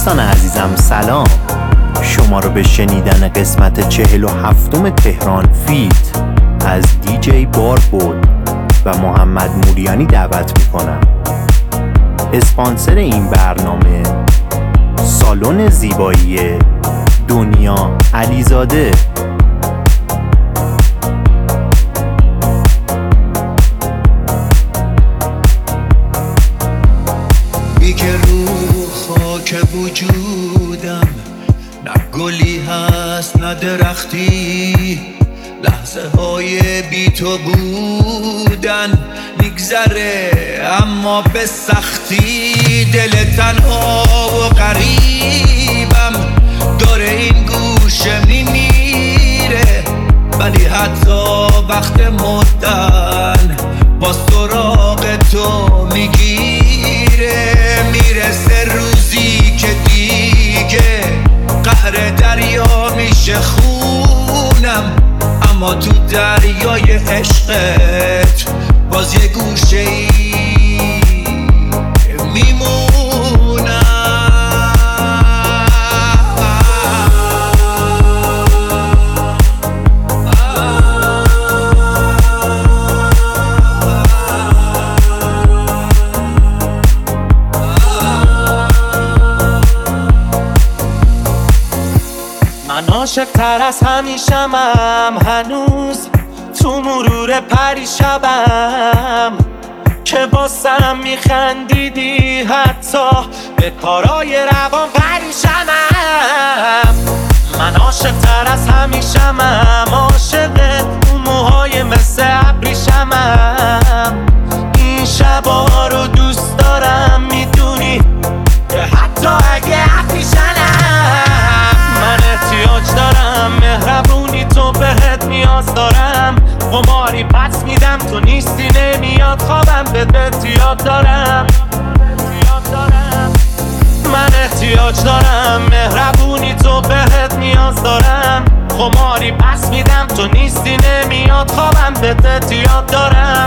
دوستان عزیزم سلام، شما رو به شنیدن قسمت 47 تهران فیت از دیجی باربود و محمد موریانی دعوت میکنم. اسپانسر این برنامه سالن زیبایی دنیا علیزاده. که رو خاک وجودم نه گلی هست نه درختی، لحظه های بی تو بودن میگذره اما به سختی. دل تنها و غریبم داره این گوشه میمیره، ولی حتی وقت مردن با سراغ تو میگیره. میرسه روزی که دیگه قعر دریا میشه خونم، اما تو دریای عشقت باز یه گوشه ای میمونم. من عاشق تر از همیشمم، هنوز تو مرور پریشبم که واسم میخندیدی، حتی به کارای روان پریشمم. من عاشق تر از همیشمم، عاشق اون موهای مثل ابریشمم. این شبا رو دوست دارم، میدونی که حتی اگه ابریشمم. من احتیاج دارم مهربونی تو، بهت نیاز دارم. قماری پس میدم تو نیستی، نمیاد خوابم، بهت یاد دارم. من احتیاج دارم مهربونی تو، بهت نیاز دارم. قماری پس میدم تو نیستی، نمیاد خوابم، بهت یاد دارم.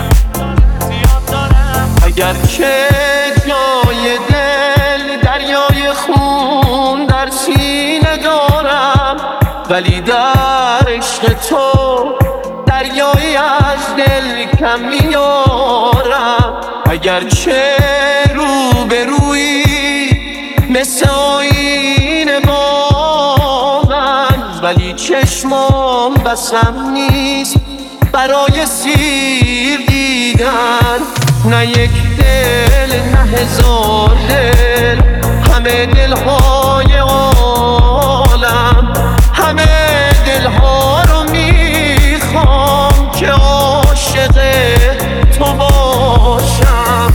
اگر که جای دل دریای خون در سینه دارم، ولی در عشق تو دریایی از دل کم میارم. اگر چه رو به روی مثل آینه با من، ولی چشمام بسم نیست برای سیر دیدن. نه یک دل نه هزار دل، همه دلهای عالم، همه دلها رو میخوام که عاشق تو باشم.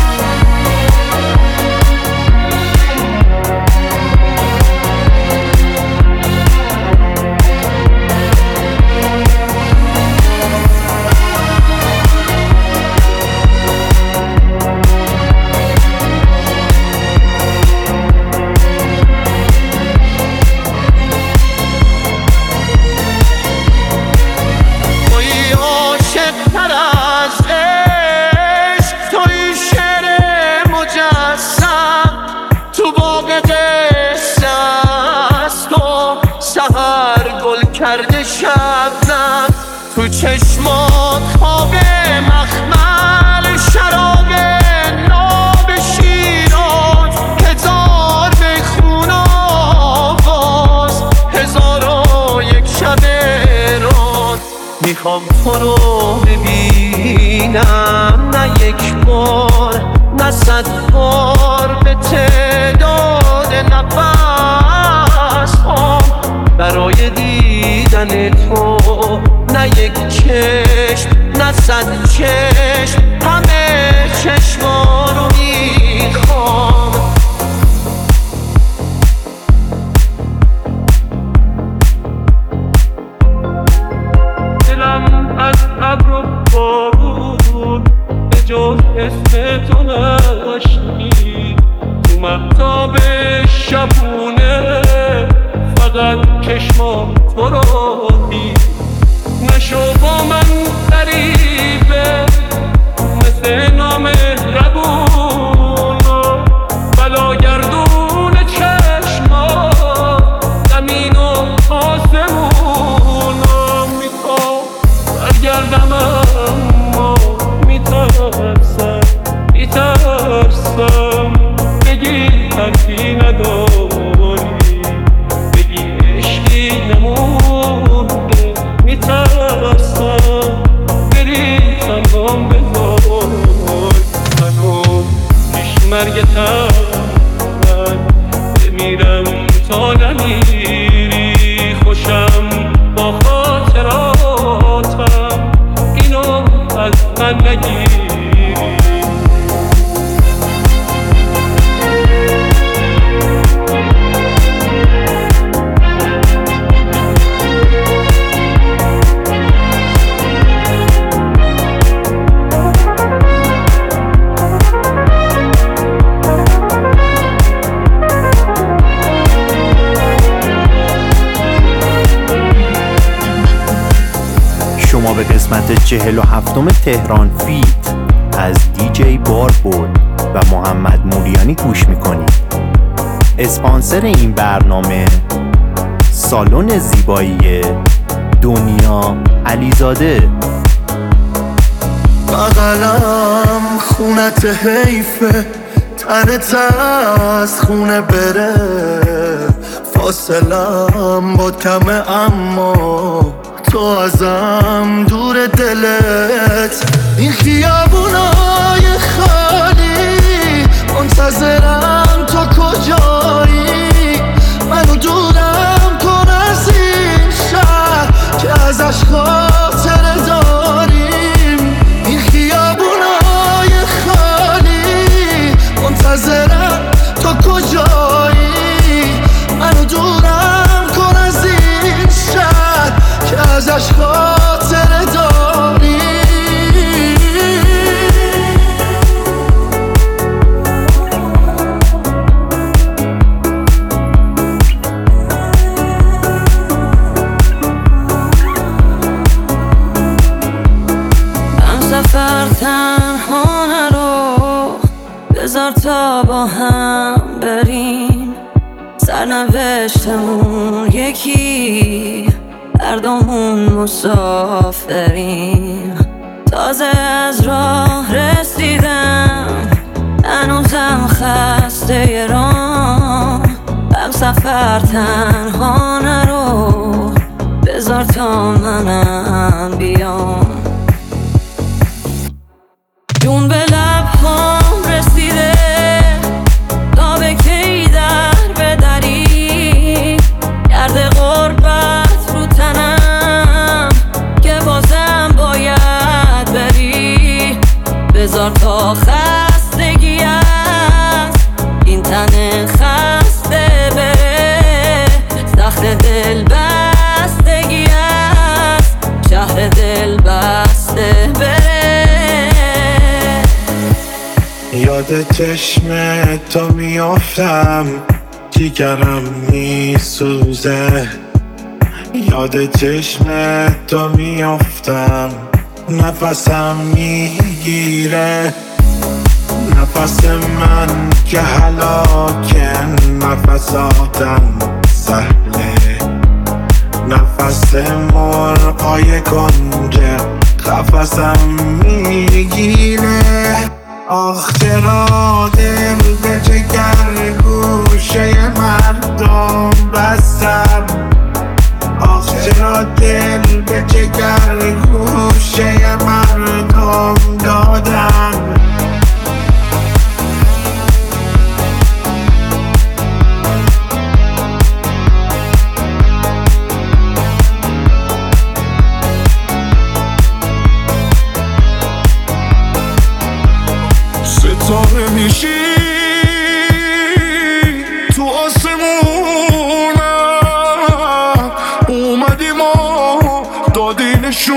کرده شبنم تو چشمات، خواب مخمل، شراب ناب شیراز، هزار میخون آواز، هزار و یک شب راز. میخوام تو رو ببینم، نه یک بار نه 100 بار، به تعداد نفس هام برای دیدن تو. نه یک چشم نه 100 چشم، همه چشما رو میخوام. دلم از ابر و بارون به جز اسم تو نشنید، تو مهتاب شبونه فقط چشمام تو رو دید. نشو با من غریبه مثل نامهربون، بلاگردون چه نمیری خوشم با خاطراتم، اینو از من نگیری. شما به قسمت 47 تهران فیت از دیجی باربود و محمد موریانی گوش میکنید. اسپانسر این برنامه سالن زیبایی دنیا علیزاده. بغلم خونت حیفه، تنت از خونه بره، فاصلم با کمه اما تو ازم دور دلت. این خیابونای خالی منتظرم تو کجایی، منو دورم کن از این شهر که ازش خاطره داریم. این خیابونای خالی منتظرم تو کجایی، منو دورم کن از این شهر که ازش خاطره داری. هم سفر تنها نرو، بذار تا با هم بریم، سرنوشتمون یکی، هر دومون مسافریم. تازه از راه رسیدم، هنوزم خسته ی راه. هم سفر تنها نرو، بذار تا منم بیام. جون به لبهام رسیده، تا به کی در بدری، گرد غربت رو تنم که بازم باید بری. بذار تا خستگی است این تن خسته بره، سخت دل بستگی است شهر دل بسته بره. یاد چشم تو میافتم، جیگرم میسوزه. یاد چشم تو میافتم، نفسم میگیره. نفس من که هلاکه، نفس آدم سهله. نفس مرغای کنجه قفسم میگیره. آخ چرا دل به جگر گوشه مردم بستم، آخ چرا دل به جگر گوشه مردم دادم. ستاره میشی تو آسمونم، اومدی ما دادی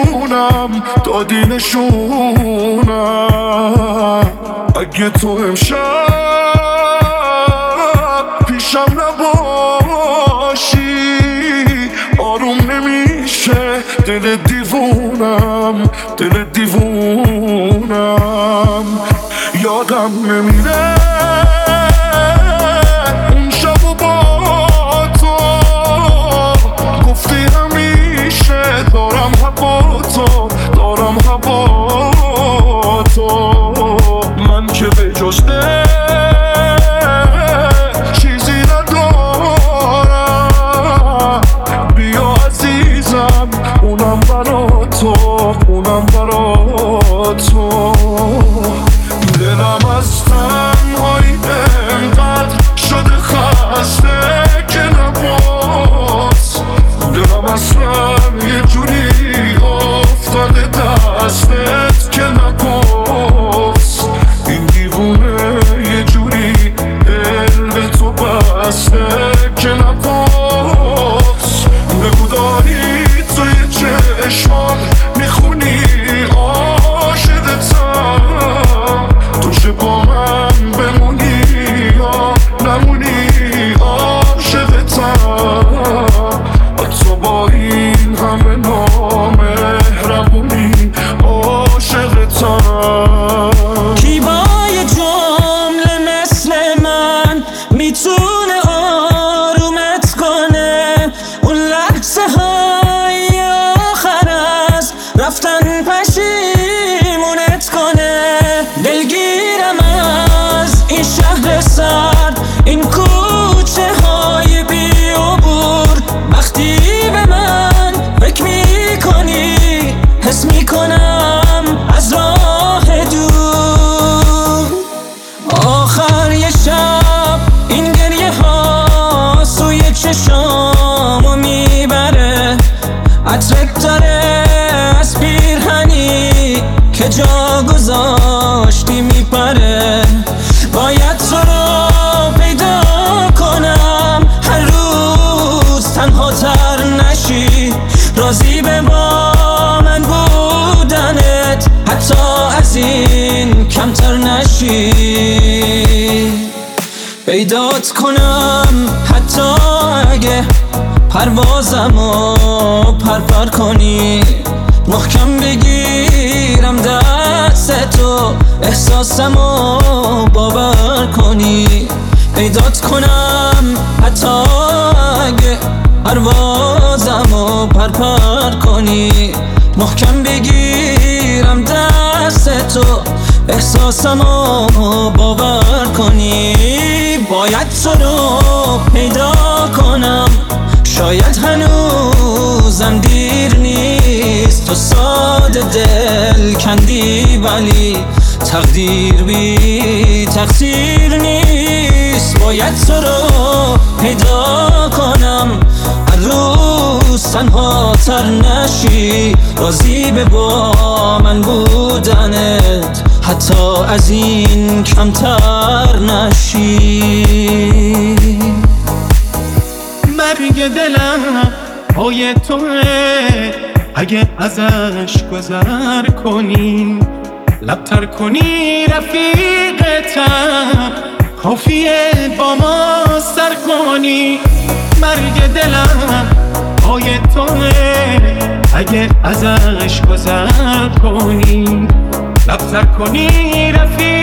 نشونم. اگه تو امشب پیشم نباشی، آروم نمیشه دل دیوونم. یادم نمیره اون شب و با تو گفتی همیشه دارم هوا تو. من که به جز چیزی ندارم، بیا عزیزم اونم برا تو. دلم از تنهایی دسته که نپاس بگو داری توی چشمان میخونی عاشقتم تو چه با من بمونی یا نمونی عاشقتم حتی با این همه نامهربونی عاشقتم کی با یه جمله مثل من میتونه آرومت کنه اون لحظه های آخر از رفتن پشیمونت کنه دلگیرم از این شهر سرد این کوچه های بی عبور وقتی به من فکر میکنی حس میکنم از راه دور آخر یه شب این گریه ها سوی چشامو میبره عطرت داره از پیرهنی که جا گذاشتی میپره باید تو رو پیدا کنم هر روز تنها تر نشی راضی به با من بودنت حتی از این کمتر نشی پیدات کنم حتی اگه پروازمو پرپر کنی محکم بگیرم دست تو احساسمو باور کنی پیدات کنم حتی اگه پروازمو پرپر کنی محکم بگیرم دست تو احساسمو باور کنی باید تو رو پیدا کنم شاید هنوزم دیر نیست تو ساده دل کندی ولی تقدیر بی تقصیر نیست باید تو رو پیدا کنم هر روز تنها تر نشی راضی به با من بودنت حتی از این کمتر نشی مرگ دلم پای توه اگه ازش گذر کنی لبتر کنی رفیقتم کافیه با ما سر کنی مرگ دلم پای توه اگه ازش گذر کنی لبتر کنی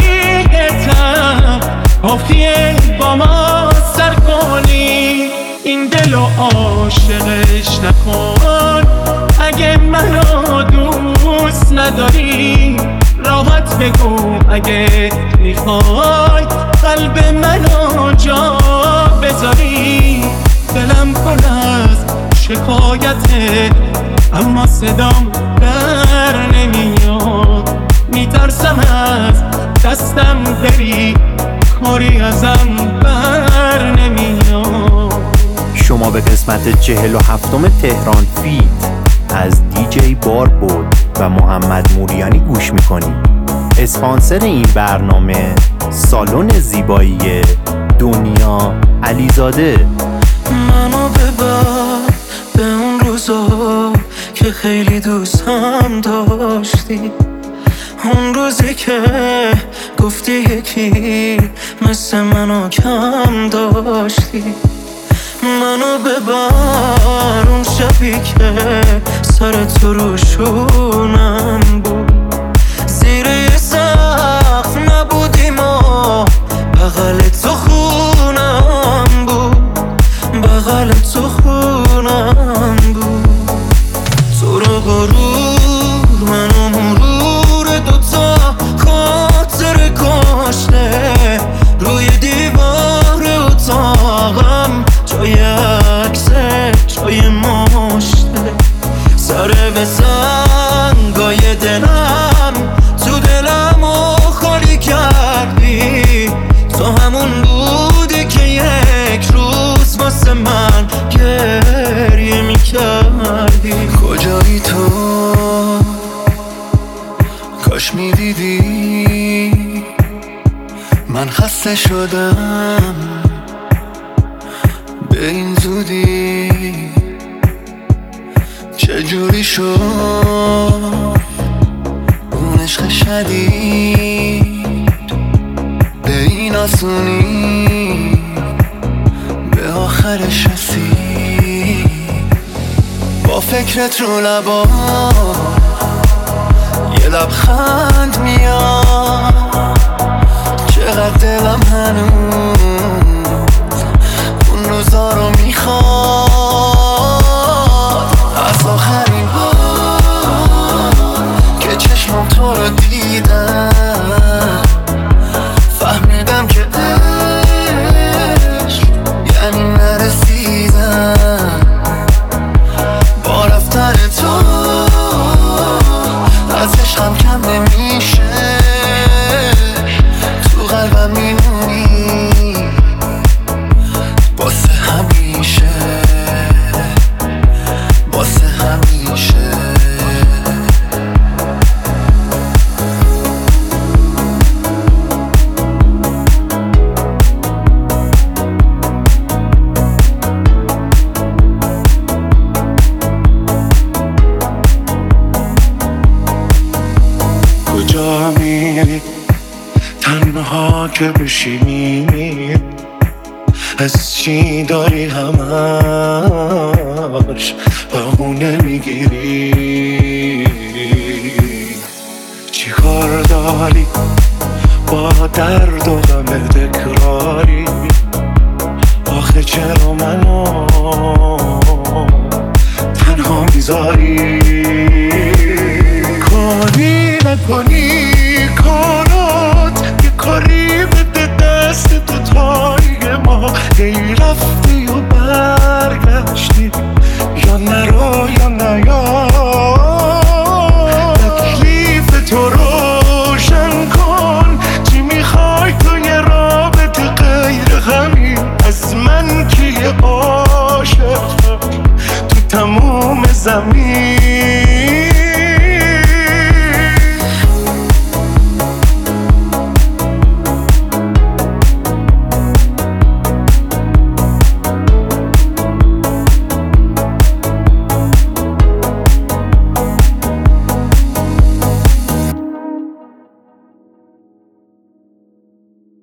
رفیقتم کافیه با ما سر کنی این دلو عاشقش نکن اگه منو دوست نداری راحت بگو اگه میخوای قلب منو جا بذاری دلم پر از شکایته اما صدام در نمیاد میترسم از دستم بری کاری ازم بر نمیاد شما به قسمت 47 تهران فیت از دیجی باربود و محمد موریانی گوش میکنید. اسپانسر این برنامه سالن زیبایی دنیا علیزاده. منو ببر به اون روزا که خیلی دوستم داشتی اون روزی که گفتی یکی مثل منو کم داشتی منو ببر اون شبی که سر تو رو شونم بود زیر یه سقف نبودیم و بغل تو خونم بود بغل تو خونم بود تو رو غرور منو مرور دوتا خاطر کاشته روی دیوار اتاقم جای عکسه جای مشته سر به سنگای دلم تو دلمو خالی کردی تو همون بودی که یک روز واسه من گریه میکردی کجایی تو کاش میدیدی من خسته شدم به این زودی چجوری شد اون عشق شدید به این آسونی به آخرش رسید. با فکرت رو لبا یه لبخند میاد، چقدر دلم هنوز اون روزا رو میخواد. از آخرین بار که چشمم تو رو دیدم فهمیدم که عشق یعنی نرسیدم. با رفتن تو از عشقم کم نمیشه، تو قلبم میمونی واسه همیشه، واسه همیشه. کجا میری تنها که بشینی؟ از چی داری همش بهونه میگیری؟ چی کار داری با درد و غم تکراری؟ آخه چرا منو تنها میذاری؟ کاری نکنی کارات یه کاری بده دست تو تای ما، ای رفتی و برگشتی یا نرو یا